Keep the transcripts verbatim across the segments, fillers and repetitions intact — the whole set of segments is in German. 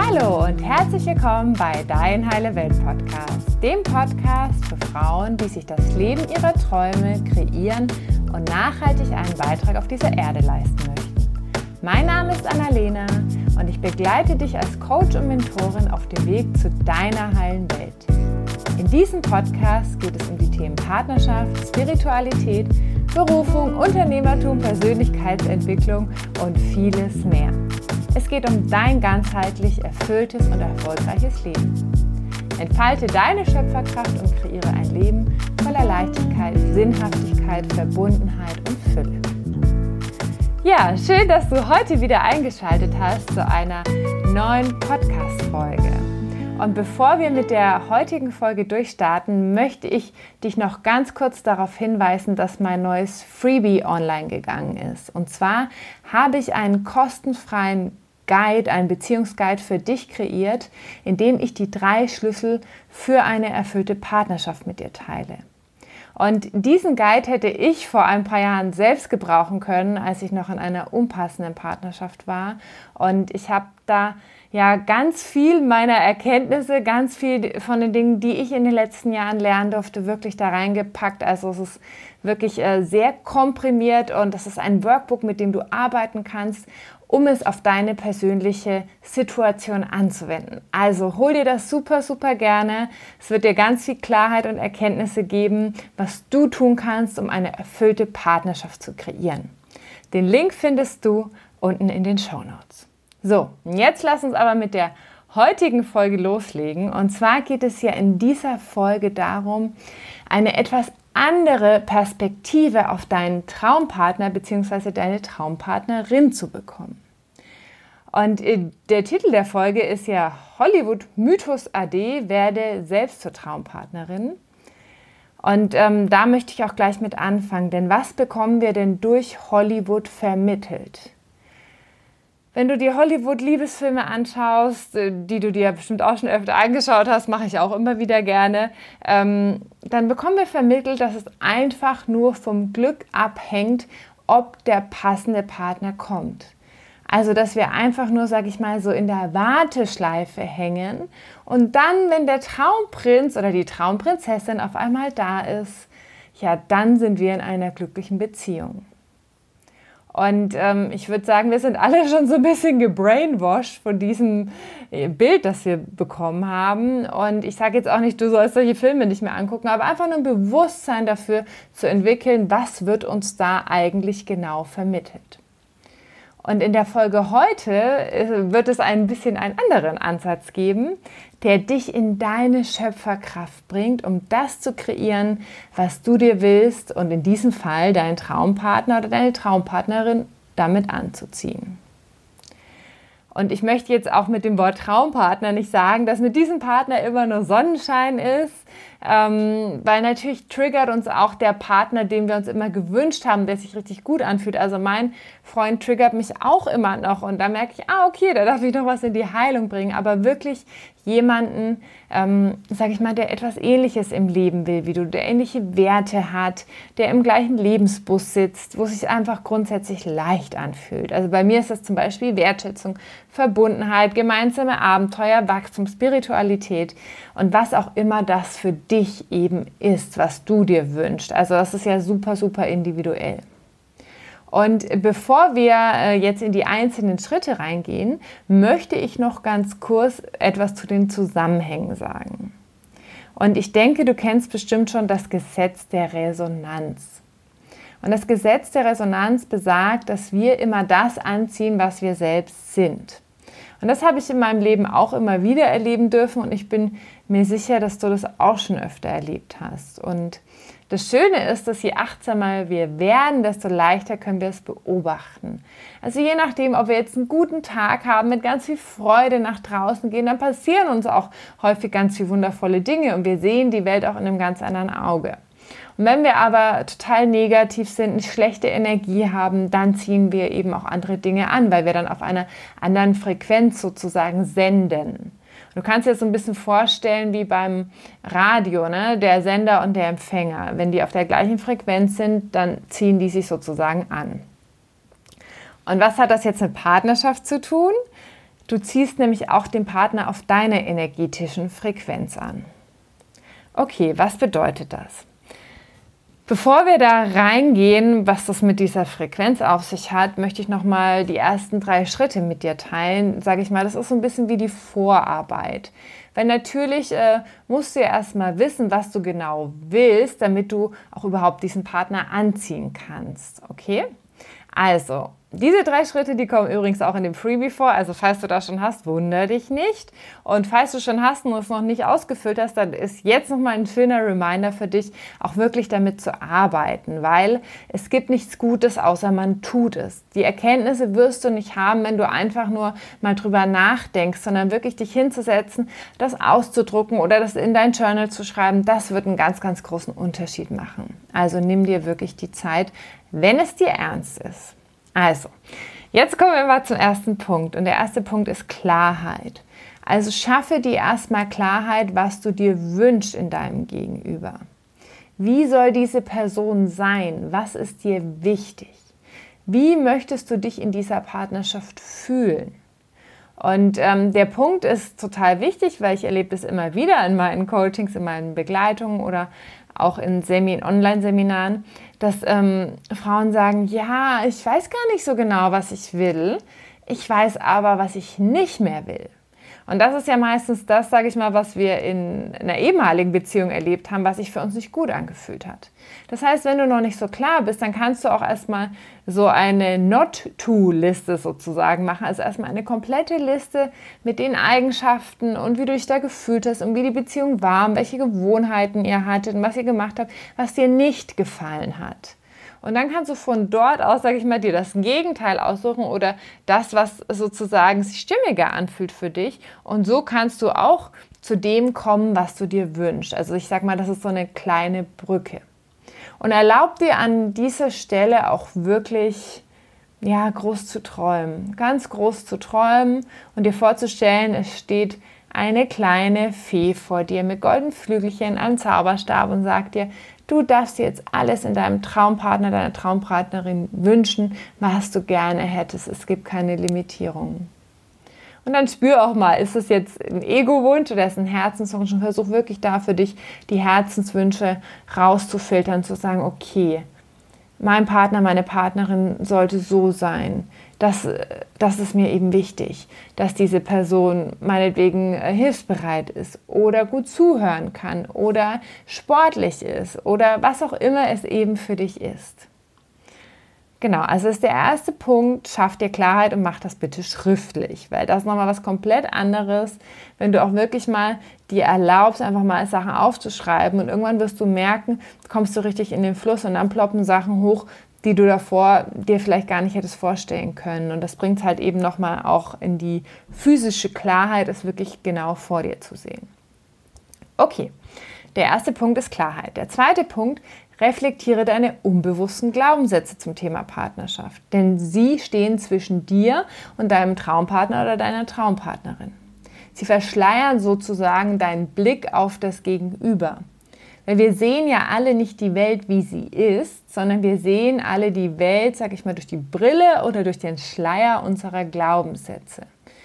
Hallo und herzlich willkommen bei Dein Heile Welt Podcast, dem Podcast für Frauen, die sich das Leben ihrer Träume kreieren und nachhaltig einen Beitrag auf dieser Erde leisten möchten. Mein Name ist Annalena und ich begleite dich als Coach und Mentorin auf dem Weg zu deiner heilen Welt. In diesem Podcast geht es um die Themen Partnerschaft, Spiritualität, Berufung, Unternehmertum, Persönlichkeitsentwicklung und vieles mehr. Es geht um dein ganzheitlich erfülltes und erfolgreiches Leben. Entfalte deine Schöpferkraft und kreiere ein Leben voller Leichtigkeit, Sinnhaftigkeit, Verbundenheit und Fülle. Ja, schön, dass du heute wieder eingeschaltet hast zu einer neuen Podcast-Folge. Und bevor wir mit der heutigen Folge durchstarten, möchte ich dich noch ganz kurz darauf hinweisen, dass mein neues Freebie online gegangen ist. Und zwar habe ich einen kostenfreien Guide, einen Beziehungsguide für dich kreiert, in dem ich die drei Schlüssel für eine erfüllte Partnerschaft mit dir teile. Und diesen Guide hätte ich vor ein paar Jahren selbst gebrauchen können, als ich noch in einer unpassenden Partnerschaft war. Und ich habe da ja ganz viel meiner Erkenntnisse, ganz viel von den Dingen, die ich in den letzten Jahren lernen durfte, wirklich da reingepackt. Also es ist wirklich äh, sehr komprimiert und das ist ein Workbook, mit dem du arbeiten kannst, um es auf deine persönliche Situation anzuwenden. Also hol dir das super, super gerne. Es wird dir ganz viel Klarheit und Erkenntnisse geben, was du tun kannst, um eine erfüllte Partnerschaft zu kreieren. Den Link findest du unten in den Shownotes. So, jetzt lass uns aber mit der heutigen Folge loslegen. Und zwar geht es ja in dieser Folge darum, eine etwas andere Perspektive auf deinen Traumpartner bzw. deine Traumpartnerin zu bekommen. Und der Titel der Folge ist ja Hollywood Mythos A D, werde selbst zur Traumpartnerin. Und ähm, da möchte ich auch gleich mit anfangen, denn was bekommen wir denn durch Hollywood vermittelt? Wenn du dir Hollywood-Liebesfilme anschaust, die du dir bestimmt auch schon öfter angeschaut hast, mache ich auch immer wieder gerne, ähm, dann bekommen wir vermittelt, dass es einfach nur vom Glück abhängt, ob der passende Partner kommt. Also, dass wir einfach nur, sag ich mal, so in der Warteschleife hängen und dann, wenn der Traumprinz oder die Traumprinzessin auf einmal da ist, ja, dann sind wir in einer glücklichen Beziehung. Und ähm, ich würde sagen, wir sind alle schon so ein bisschen gebrainwashed von diesem Bild, das wir bekommen haben. Und ich sage jetzt auch nicht, du sollst solche Filme nicht mehr angucken, aber einfach nur ein Bewusstsein dafür zu entwickeln, was wird uns da eigentlich genau vermittelt. Und in der Folge heute wird es ein bisschen einen anderen Ansatz geben, der dich in deine Schöpferkraft bringt, um das zu kreieren, was du dir willst und in diesem Fall deinen Traumpartner oder deine Traumpartnerin damit anzuziehen. Und ich möchte jetzt auch mit dem Wort Traumpartner nicht sagen, dass mit diesem Partner immer nur Sonnenschein ist, ähm, weil natürlich triggert uns auch der Partner, den wir uns immer gewünscht haben, der sich richtig gut anfühlt. Also mein Freund triggert mich auch immer noch und da merke ich, ah okay, da darf ich noch was in die Heilung bringen, aber wirklich jemanden, ähm, sage ich mal, der etwas Ähnliches im Leben will wie du, der ähnliche Werte hat, der im gleichen Lebensbus sitzt, wo es sich einfach grundsätzlich leicht anfühlt. Also bei mir ist das zum Beispiel Wertschätzung, Verbundenheit, gemeinsame Abenteuer, Wachstum, Spiritualität und was auch immer das für dich eben ist, was du dir wünschst. Also das ist ja super, super individuell. Und bevor wir jetzt in die einzelnen Schritte reingehen, möchte ich noch ganz kurz etwas zu den Zusammenhängen sagen. Und ich denke, du kennst bestimmt schon das Gesetz der Resonanz. Und das Gesetz der Resonanz besagt, dass wir immer das anziehen, was wir selbst sind. Und das habe ich in meinem Leben auch immer wieder erleben dürfen und ich bin mir sicher, dass du das auch schon öfter erlebt hast. Und das Schöne ist, dass je achtsamer wir werden, desto leichter können wir es beobachten. Also je nachdem, ob wir jetzt einen guten Tag haben, mit ganz viel Freude nach draußen gehen, dann passieren uns auch häufig ganz viele wundervolle Dinge und wir sehen die Welt auch in einem ganz anderen Auge. Und wenn wir aber total negativ sind, eine schlechte Energie haben, dann ziehen wir eben auch andere Dinge an, weil wir dann auf einer anderen Frequenz sozusagen senden. Du kannst dir das so ein bisschen vorstellen wie beim Radio, ne? Der Sender und der Empfänger. Wenn die auf der gleichen Frequenz sind, dann ziehen die sich sozusagen an. Und was hat das jetzt mit Partnerschaft zu tun? Du ziehst nämlich auch den Partner auf deiner energetischen Frequenz an. Okay, was bedeutet das? Bevor wir da reingehen, was das mit dieser Frequenz auf sich hat, möchte ich nochmal die ersten drei Schritte mit dir teilen. Sage ich mal, das ist so ein bisschen wie die Vorarbeit. Weil natürlich äh, musst du ja erstmal wissen, was du genau willst, damit du auch überhaupt diesen Partner anziehen kannst. Okay? Also, diese drei Schritte, die kommen übrigens auch in dem Freebie vor. Also falls du das schon hast, wundere dich nicht. Und falls du schon hast und es noch nicht ausgefüllt hast, dann ist jetzt nochmal ein schöner Reminder für dich, auch wirklich damit zu arbeiten. Weil es gibt nichts Gutes, außer man tut es. Die Erkenntnisse wirst du nicht haben, wenn du einfach nur mal drüber nachdenkst, sondern wirklich dich hinzusetzen, das auszudrucken oder das in dein Journal zu schreiben. Das wird einen ganz, ganz großen Unterschied machen. Also nimm dir wirklich die Zeit, wenn es dir ernst ist. Also, jetzt kommen wir mal zum ersten Punkt und der erste Punkt ist Klarheit. Also schaffe dir erstmal Klarheit, was du dir wünschst in deinem Gegenüber. Wie soll diese Person sein? Was ist dir wichtig? Wie möchtest du dich in dieser Partnerschaft fühlen? Und ähm, der Punkt ist total wichtig, weil ich erlebe das immer wieder in meinen Coachings, in meinen Begleitungen oder auch in Semi- Online-Seminaren, dass ähm, Frauen sagen, ja, ich weiß gar nicht so genau, was ich will, ich weiß aber, was ich nicht mehr will. Und das ist ja meistens das, sage ich mal, was wir in einer ehemaligen Beziehung erlebt haben, was sich für uns nicht gut angefühlt hat. Das heißt, wenn du noch nicht so klar bist, dann kannst du auch erstmal so eine Not-to-Liste sozusagen machen. Also erstmal eine komplette Liste mit den Eigenschaften und wie du dich da gefühlt hast und wie die Beziehung war, welche Gewohnheiten ihr hattet und was ihr gemacht habt, was dir nicht gefallen hat. Und dann kannst du von dort aus, sage ich mal, dir das Gegenteil aussuchen oder das, was sozusagen sich stimmiger anfühlt für dich. Und so kannst du auch zu dem kommen, was du dir wünschst. Also ich sage mal, das ist so eine kleine Brücke. Und erlaub dir an dieser Stelle auch wirklich, ja, groß zu träumen. Ganz groß zu träumen und dir vorzustellen, es steht eine kleine Fee vor dir mit goldenen Flügelchen, einem Zauberstab und sagt dir, du darfst dir jetzt alles in deinem Traumpartner, deiner Traumpartnerin wünschen, was du gerne hättest. Es gibt keine Limitierungen. Und dann spür auch mal, ist es jetzt ein Ego-Wunsch oder ist es ein Herzenswunsch? Und versuch wirklich da für dich die Herzenswünsche rauszufiltern, zu sagen, okay, mein Partner, meine Partnerin sollte so sein. Das, das ist mir eben wichtig, dass diese Person meinetwegen hilfsbereit ist oder gut zuhören kann oder sportlich ist oder was auch immer es eben für dich ist. Genau, also ist der erste Punkt, schaff dir Klarheit und mach das bitte schriftlich, weil das ist nochmal was komplett anderes, wenn du auch wirklich mal dir erlaubst, einfach mal Sachen aufzuschreiben und irgendwann wirst du merken, kommst du richtig in den Fluss und dann ploppen Sachen hoch, die du davor dir vielleicht gar nicht hättest vorstellen können. Und das bringt es halt eben nochmal auch in die physische Klarheit, es wirklich genau vor dir zu sehen. Okay, der erste Punkt ist Klarheit. Der zweite Punkt, reflektiere deine unbewussten Glaubenssätze zum Thema Partnerschaft. Denn sie stehen zwischen dir und deinem Traumpartner oder deiner Traumpartnerin. Sie verschleiern sozusagen deinen Blick auf das Gegenüber. Weil wir sehen ja alle nicht die Welt, wie sie ist, sondern wir sehen alle die Welt, sag ich mal, durch die Brille oder durch den Schleier unserer Glaubenssätze.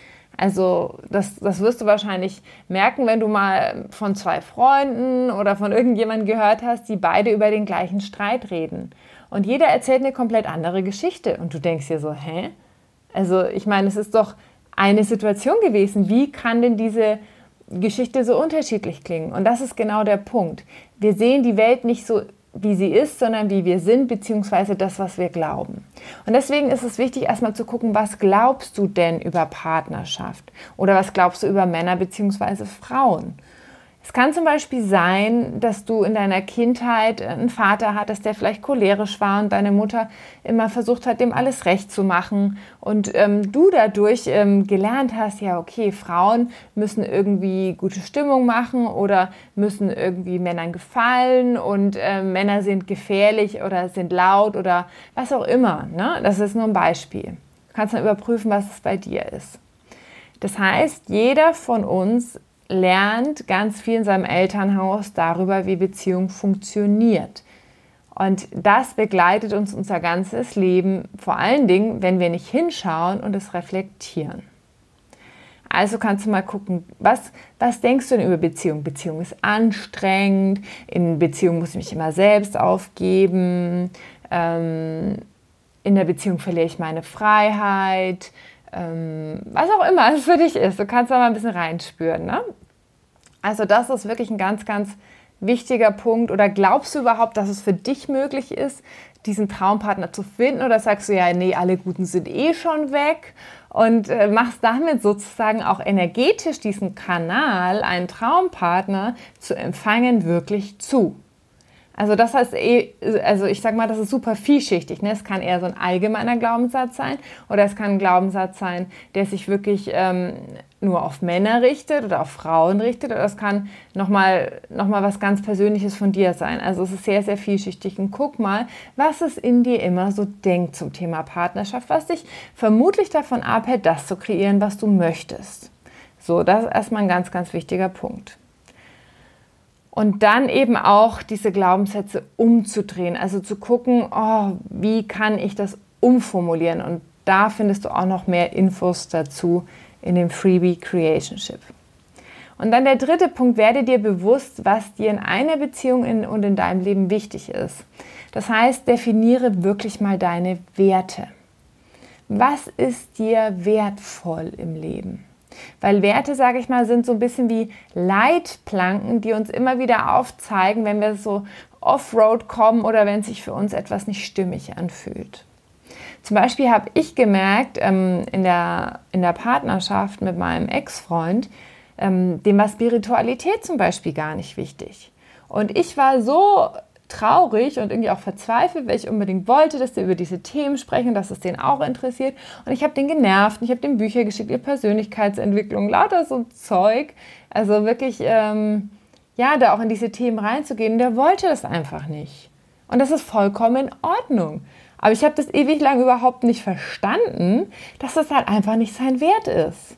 Also das, das wirst du wahrscheinlich merken, wenn du mal von zwei Freunden oder von irgendjemandem gehört hast, die beide über den gleichen Streit reden. Und jeder erzählt eine komplett andere Geschichte. Und du denkst dir so, hä? Also ich meine, es ist doch eine Situation gewesen. Wie kann denn diese Geschichte so unterschiedlich klingen? Und das ist genau der Punkt. Wir sehen die Welt nicht so, wie sie ist, sondern wie wir sind, beziehungsweise das, was wir glauben. Und deswegen ist es wichtig, erstmal zu gucken, was glaubst du denn über Partnerschaft? Oder was glaubst du über Männer beziehungsweise Frauen? Es kann zum Beispiel sein, dass du in deiner Kindheit einen Vater hattest, der vielleicht cholerisch war und deine Mutter immer versucht hat, dem alles recht zu machen und ähm, du dadurch ähm, gelernt hast, ja okay, Frauen müssen irgendwie gute Stimmung machen oder müssen irgendwie Männern gefallen und äh, Männer sind gefährlich oder sind laut oder was auch immer, ne? Das ist nur ein Beispiel. Du kannst dann überprüfen, was es bei dir ist. Das heißt, jeder von uns lernt ganz viel in seinem Elternhaus darüber, wie Beziehung funktioniert. Und das begleitet uns unser ganzes Leben, vor allen Dingen, wenn wir nicht hinschauen und es reflektieren. Also kannst du mal gucken, was, was denkst du denn über Beziehung? Beziehung ist anstrengend, in Beziehung muss ich mich immer selbst aufgeben, ähm, in der Beziehung verliere ich meine Freiheit, ähm, was auch immer es für dich ist. Du kannst da mal ein bisschen reinspüren, ne? Also das ist wirklich ein ganz, ganz wichtiger Punkt. Oder glaubst du überhaupt, dass es für dich möglich ist, diesen Traumpartner zu finden? Oder sagst du, ja, nee, alle Guten sind eh schon weg und äh, machst damit sozusagen auch energetisch diesen Kanal, einen Traumpartner zu empfangen, wirklich zu? Also das heißt, also ich sag mal, das ist super vielschichtig. Ne? Es kann eher so ein allgemeiner Glaubenssatz sein oder es kann ein Glaubenssatz sein, der sich wirklich ähm, nur auf Männer richtet oder auf Frauen richtet, oder es kann nochmal noch mal was ganz Persönliches von dir sein. Also es ist sehr, sehr vielschichtig. Und guck mal, was es in dir immer so denkt zum Thema Partnerschaft, was dich vermutlich davon abhält, das zu kreieren, was du möchtest. So, das ist erstmal ein ganz, ganz wichtiger Punkt. Und dann eben auch diese Glaubenssätze umzudrehen, also zu gucken, oh, wie kann ich das umformulieren? Und da findest du auch noch mehr Infos dazu in dem Freebie Creationship. Und dann der dritte Punkt, werde dir bewusst, was dir in einer Beziehung in, und in deinem Leben wichtig ist. Das heißt, definiere wirklich mal deine Werte. Was ist dir wertvoll im Leben? Weil Werte, sage ich mal, sind so ein bisschen wie Leitplanken, die uns immer wieder aufzeigen, wenn wir so Offroad kommen oder wenn sich für uns etwas nicht stimmig anfühlt. Zum Beispiel habe ich gemerkt, ähm, in der, in der Partnerschaft mit meinem Ex-Freund, ähm, dem war Spiritualität zum Beispiel gar nicht wichtig. Und ich war so traurig und irgendwie auch verzweifelt, weil ich unbedingt wollte, dass wir über diese Themen sprechen, dass es den auch interessiert. Und ich habe den genervt und ich habe den Bücher geschickt, ihr Persönlichkeitsentwicklung, lauter so Zeug. Also wirklich, ähm, ja, da auch in diese Themen reinzugehen. Der wollte das einfach nicht. Und das ist vollkommen in Ordnung. Aber ich habe das ewig lang überhaupt nicht verstanden, dass das halt einfach nicht sein Wert ist.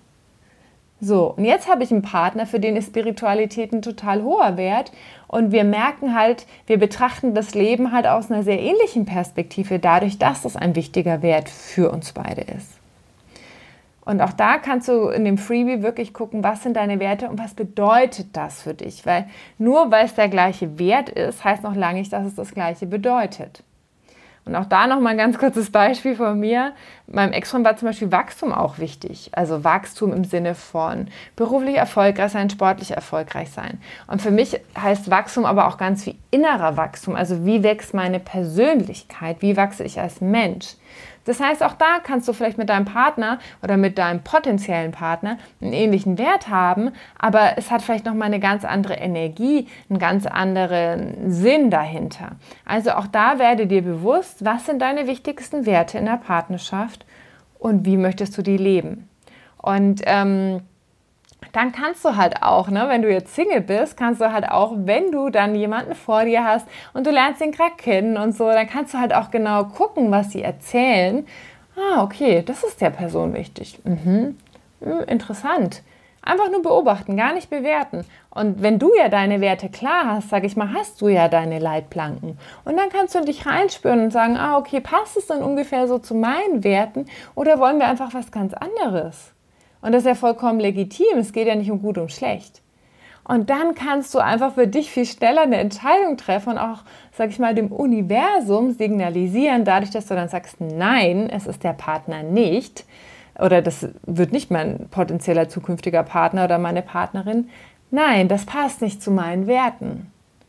So, und jetzt habe ich einen Partner, für den ist Spiritualität ein total hoher Wert und wir merken halt, wir betrachten das Leben halt aus einer sehr ähnlichen Perspektive, dadurch, dass das ein wichtiger Wert für uns beide ist. Und auch da kannst du in dem Freebie wirklich gucken, was sind deine Werte und was bedeutet das für dich, weil nur weil es der gleiche Wert ist, heißt noch lange nicht, dass es das Gleiche bedeutet. Und auch da nochmal ein ganz kurzes Beispiel von mir. Meinem Ex-Freund war zum Beispiel Wachstum auch wichtig. Also Wachstum im Sinne von beruflich erfolgreich sein, sportlich erfolgreich sein. Und für mich heißt Wachstum aber auch ganz wie innerer Wachstum. Also wie wächst meine Persönlichkeit? Wie wachse ich als Mensch? Das heißt, auch da kannst du vielleicht mit deinem Partner oder mit deinem potenziellen Partner einen ähnlichen Wert haben, aber es hat vielleicht nochmal eine ganz andere Energie, einen ganz anderen Sinn dahinter. Also auch da werde dir bewusst, was sind deine wichtigsten Werte in der Partnerschaft und wie möchtest du die leben. Und ähm, dann kannst du halt auch, ne, wenn du jetzt Single bist, kannst du halt auch, wenn du dann jemanden vor dir hast und du lernst ihn gerade kennen und so, dann kannst du halt auch genau gucken, was sie erzählen. Ah, okay, das ist der Person wichtig. Mhm. Hm, interessant. Einfach nur beobachten, gar nicht bewerten. Und wenn du ja deine Werte klar hast, sage ich mal, hast du ja deine Leitplanken. Und dann kannst du dich reinspüren und sagen, ah, okay, passt es dann ungefähr so zu meinen Werten oder wollen wir einfach was ganz anderes? Und das ist ja vollkommen legitim. Es geht ja nicht um gut und schlecht. Und dann kannst du einfach für dich viel schneller eine Entscheidung treffen und auch, sag ich mal, dem Universum signalisieren, dadurch, dass du dann sagst, nein, es ist der Partner nicht oder das wird nicht mein potenzieller zukünftiger Partner oder meine Partnerin. Nein, das passt nicht zu meinen Werten.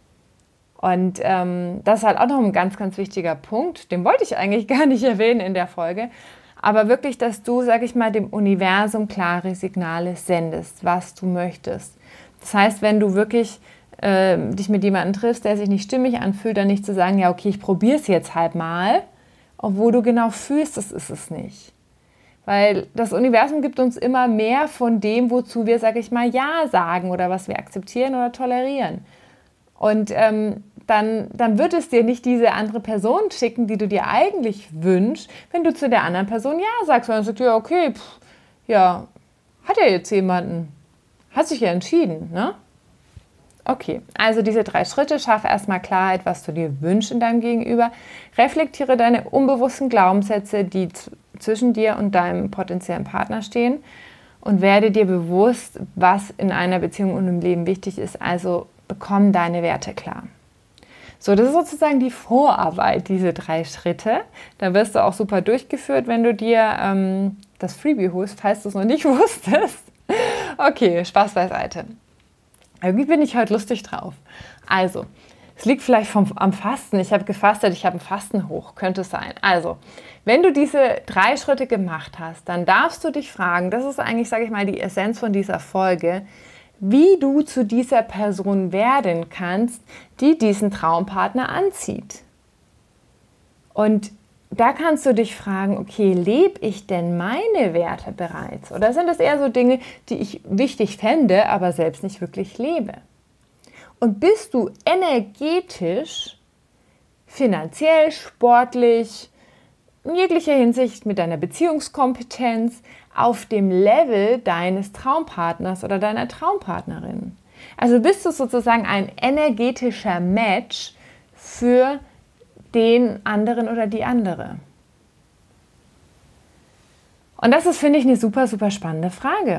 Und ähm, das ist halt auch noch ein ganz, ganz wichtiger Punkt. Den wollte ich eigentlich gar nicht erwähnen in der Folge. Aber wirklich, dass du, sag ich mal, dem Universum klare Signale sendest, was du möchtest. Das heißt, wenn du wirklich äh, dich mit jemandem triffst, der sich nicht stimmig anfühlt, dann nicht zu sagen, ja, okay, ich probiere es jetzt halt mal, obwohl du genau fühlst, das ist es nicht. Weil das Universum gibt uns immer mehr von dem, wozu wir, sag ich mal, Ja sagen oder was wir akzeptieren oder tolerieren. Und ähm, Dann, dann wird es dir nicht diese andere Person schicken, die du dir eigentlich wünschst, wenn du zu der anderen Person Ja sagst. Und dann sagst du, ja, okay, pff, ja, hat er jetzt jemanden, hat sich ja entschieden, ne? Okay, also diese drei Schritte, schaffe erstmal Klarheit, was du dir wünschst in deinem Gegenüber, reflektiere deine unbewussten Glaubenssätze, die z- zwischen dir und deinem potenziellen Partner stehen und werde dir bewusst, was in einer Beziehung und im Leben wichtig ist. Also bekomm deine Werte klar. So, das ist sozusagen die Vorarbeit, diese drei Schritte. Da wirst du auch super durchgeführt, wenn du dir ähm, das Freebie holst, falls du es noch nicht wusstest. Okay, Spaß beiseite. Irgendwie bin ich heute lustig drauf. Also, es liegt vielleicht vom, am Fasten. Ich habe gefastet, ich habe ein Fastenhoch, könnte es sein. Also, wenn du diese drei Schritte gemacht hast, dann darfst du dich fragen, das ist eigentlich, sage ich mal, die Essenz von dieser Folge, wie du zu dieser Person werden kannst, die diesen Traumpartner anzieht. Und da kannst du dich fragen, okay, lebe ich denn meine Werte bereits? Oder sind es eher so Dinge, die ich wichtig fände, aber selbst nicht wirklich lebe? Und bist du energetisch, finanziell, sportlich, in jeglicher Hinsicht mit deiner Beziehungskompetenz auf dem Level deines Traumpartners oder deiner Traumpartnerin? Also bist du sozusagen ein energetischer Match für den anderen oder die andere? Und das ist, finde ich, eine super, super spannende Frage.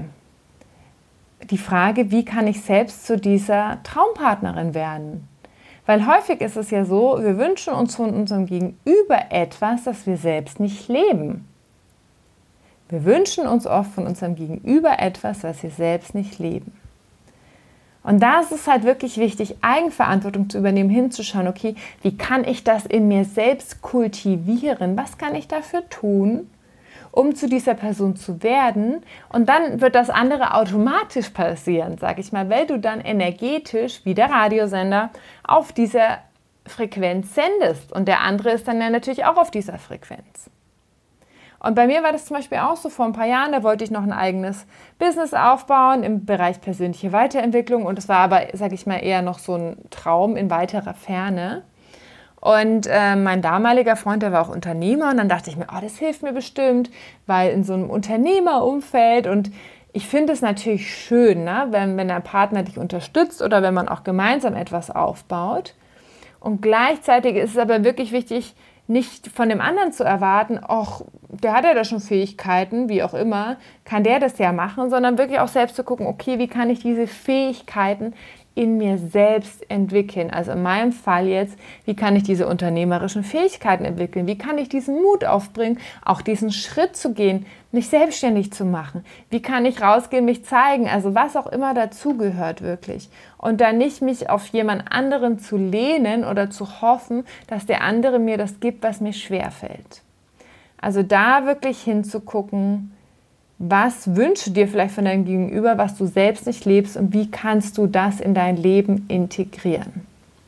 Die Frage, wie kann ich selbst zu dieser Traumpartnerin werden? Weil häufig ist es ja so, wir wünschen uns von unserem Gegenüber etwas, das wir selbst nicht leben. Wir wünschen uns oft von unserem Gegenüber etwas, was wir selbst nicht leben. Und da ist es halt wirklich wichtig, Eigenverantwortung zu übernehmen, hinzuschauen, okay, wie kann ich das in mir selbst kultivieren? Was kann ich dafür tun, um zu dieser Person zu werden? Und dann wird das andere automatisch passieren, sage ich mal, weil du dann energetisch wie der Radiosender auf dieser Frequenz sendest. Und der andere ist dann ja natürlich auch auf dieser Frequenz. Und bei mir war das zum Beispiel auch so vor ein paar Jahren, da wollte ich noch ein eigenes Business aufbauen im Bereich persönliche Weiterentwicklung. Und es war aber, sage ich mal, eher noch so ein Traum in weiterer Ferne. Und äh, mein damaliger Freund, der war auch Unternehmer, und dann dachte ich mir, oh, das hilft mir bestimmt, weil in so einem Unternehmerumfeld, und ich finde es natürlich schön, ne, wenn, wenn der Partner dich unterstützt oder wenn man auch gemeinsam etwas aufbaut. Und gleichzeitig ist es aber wirklich wichtig, nicht von dem anderen zu erwarten, ach, der hat ja da schon Fähigkeiten, wie auch immer, kann der das ja machen, sondern wirklich auch selbst zu gucken, okay, wie kann ich diese Fähigkeiten in mir selbst entwickeln. Also in meinem Fall jetzt, wie kann ich diese unternehmerischen Fähigkeiten entwickeln? Wie kann ich diesen Mut aufbringen, auch diesen Schritt zu gehen, mich selbstständig zu machen? Wie kann ich rausgehen, mich zeigen? Also was auch immer dazugehört wirklich. Und dann nicht mich auf jemand anderen zu lehnen oder zu hoffen, dass der andere mir das gibt, was mir schwerfällt. Also da wirklich hinzugucken, was wünschst du dir vielleicht von deinem Gegenüber, was du selbst nicht lebst, und wie kannst du das in dein Leben integrieren?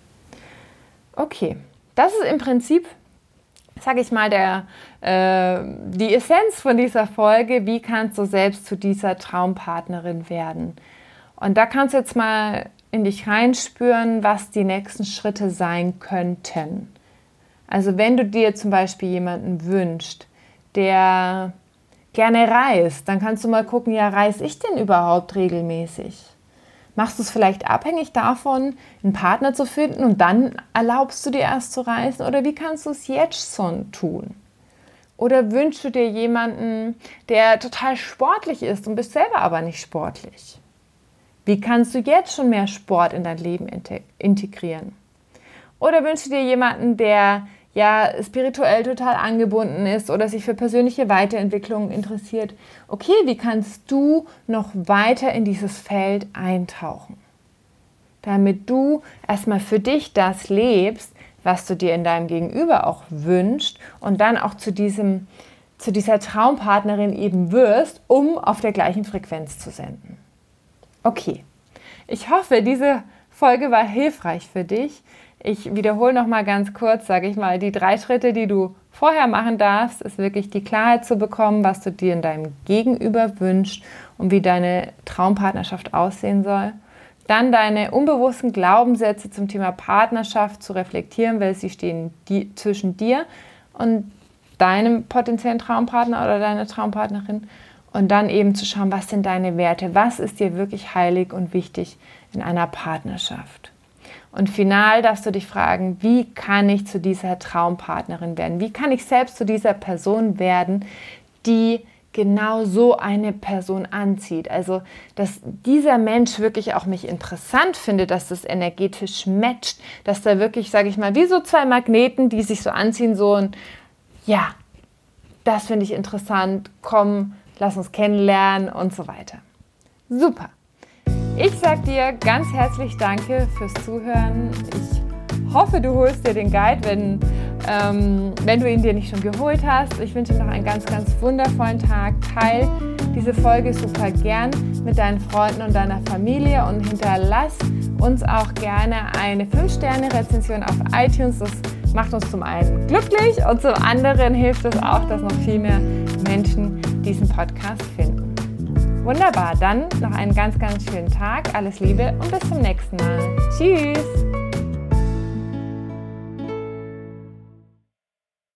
Okay, das ist im Prinzip, sage ich mal, der, äh, die Essenz von dieser Folge. Wie kannst du selbst zu dieser Traumpartnerin werden? Und da kannst du jetzt mal in dich reinspüren, was die nächsten Schritte sein könnten. Also wenn du dir zum Beispiel jemanden wünschst, der gerne reist, dann kannst du mal gucken, ja, reise ich denn überhaupt regelmäßig? Machst du es vielleicht abhängig davon, einen Partner zu finden, und dann erlaubst du dir erst zu reisen? Oder wie kannst du es jetzt schon tun? Oder wünschst du dir jemanden, der total sportlich ist und bist selber aber nicht sportlich? Wie kannst du jetzt schon mehr Sport in dein Leben integrieren? Oder wünschst du dir jemanden, der ja spirituell total angebunden ist oder sich für persönliche Weiterentwicklung interessiert? Okay, wie kannst du noch weiter in dieses Feld eintauchen, damit du erstmal für dich das lebst, was du dir in deinem Gegenüber auch wünschst, und dann auch zu diesem, zu dieser Traumpartnerin eben wirst, um auf der gleichen Frequenz zu senden. Okay, ich hoffe, diese Folge war hilfreich für dich. Ich wiederhole noch mal ganz kurz, sage ich mal, die drei Schritte, die du vorher machen darfst, ist wirklich die Klarheit zu bekommen, was du dir in deinem Gegenüber wünschst und wie deine Traumpartnerschaft aussehen soll. Dann deine unbewussten Glaubenssätze zum Thema Partnerschaft zu reflektieren, weil sie stehen die, zwischen dir und deinem potenziellen Traumpartner oder deiner Traumpartnerin. Und dann eben zu schauen, was sind deine Werte, was ist dir wirklich heilig und wichtig in einer Partnerschaft. Und final darfst du dich fragen, wie kann ich zu dieser Traumpartnerin werden? Wie kann ich selbst zu dieser Person werden, die genau so eine Person anzieht. Also, dass dieser Mensch wirklich auch mich interessant findet, dass das energetisch matcht, dass da wirklich, sage ich mal, wie so zwei Magneten, die sich so anziehen, so ein, ja, das finde ich interessant, komm, lass uns kennenlernen und so weiter. Super. Ich sage dir ganz herzlich Danke fürs Zuhören. Ich hoffe, du holst dir den Guide, wenn, ähm, wenn du ihn dir nicht schon geholt hast. Ich wünsche dir noch einen ganz, ganz wundervollen Tag. Teil diese Folge super gern mit deinen Freunden und deiner Familie und hinterlass uns auch gerne eine fünf Sterne Rezension auf iTunes. Das macht uns zum einen glücklich und zum anderen hilft es auch, dass noch viel mehr Menschen diesen Podcast finden. Wunderbar, dann noch einen ganz, ganz schönen Tag. Alles Liebe und bis zum nächsten Mal. Tschüss!